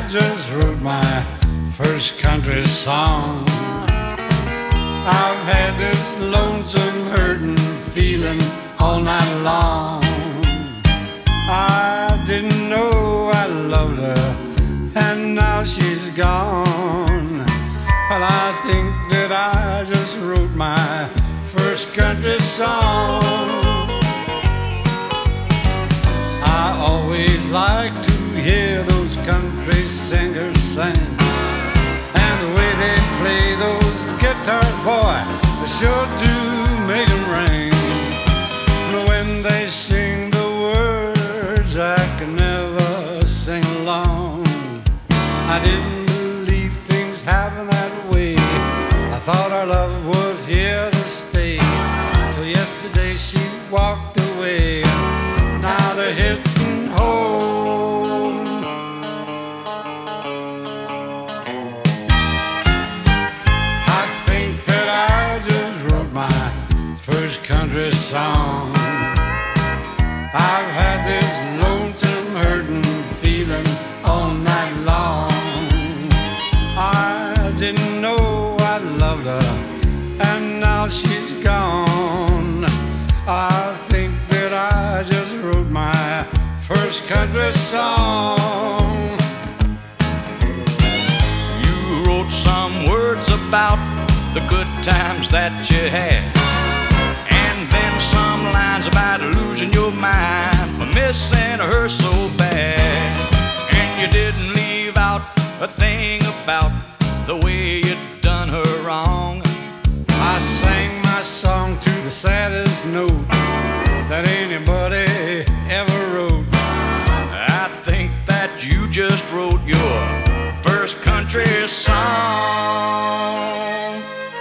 just wrote my first country song. I've had this lonesome, hurting feeling all night long. I didn't know I loved her, and now she's gone. Well, I think that I just wrote my first country song. I always like to hear those country singers sing, and the way they play those guitars, boy, they sure do make 'em ring. And when they sing the words, I can never sing along. I didn't believe things happen that way. I thought our love was here to stay, till yesterday she walked away. Now they're hitting home. I think that I just wrote my first country song. I've had this lonesome, hurting feeling all night long. I didn't know I loved her, and now she's gone. I think that I just wrote my first country song. You wrote some words about the good times that you had, and then some lines about losing your mind for missing her so bad. And you didn't leave out a thing about the way you'd done her wrong. I sang my song to the saddest note that anybody ever wrote. I think that you just wrote your first country song.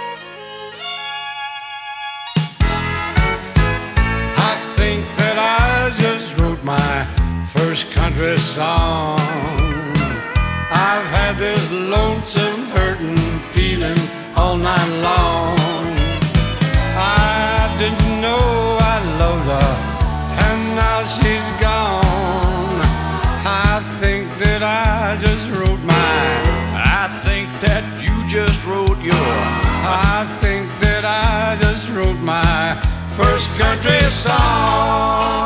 I think that I just wrote my first country song. I've had this lonesome, hurting feeling all night long. I didn't know I loved her, and now she's gone. I think that I just wrote my. I think that you just wrote your. I think that I just wrote my first country song.